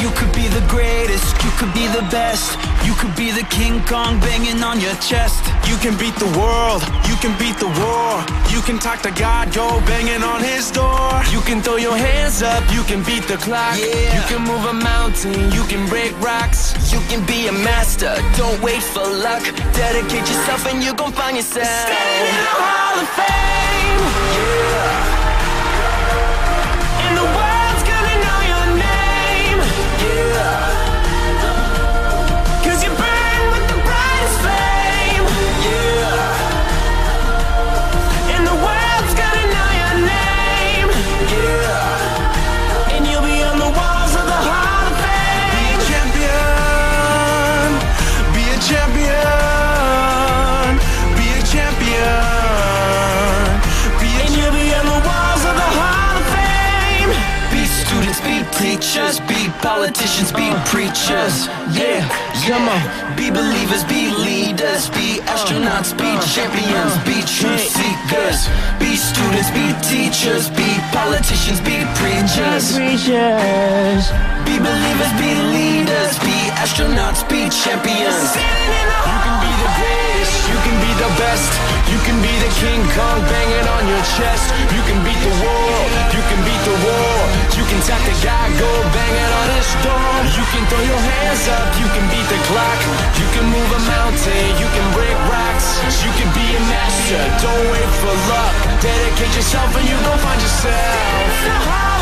You could be the greatest, you could be the best. You could be the King Kong banging on your chest. You can beat the world, you can beat the war. You can talk to God, go banging on his door. You can throw your hands up, you can beat the clock. Yeah. You can move a mountain, you can break rocks. You can be a master, don't wait for luck. Dedicate yourself and you gon' find yourself Standing in the Hall of Fame. Yeah. And the world's gonna know your name. Yeah. Cause you burn with the brightest flame. Yeah. And the world's gonna know your name. Yeah. And you'll be on the walls of the Hall of Fame. Be a champion. Be a champion. Be a champion. And you'll be on the walls of the Hall of Fame. Be students, be teachers, be politicians, be preachers. Yeah, come on. Be believers, be leaders, be astronauts, be champions, be truth seekers. Be students, be teachers, be politicians, be preachers. Be believers, be leaders, be astronauts, be champions. You can be the greatest, you can be the best. You can be the King Kong banging on your chest. You can beat the world, you can beat the war. You can tap the guy, go banging on his door. You can throw your hands up, you can beat the clock. You can move a mountain, you can break rocks. You can be a master, don't wait for luck. Dedicate yourself and you gon' find yourself.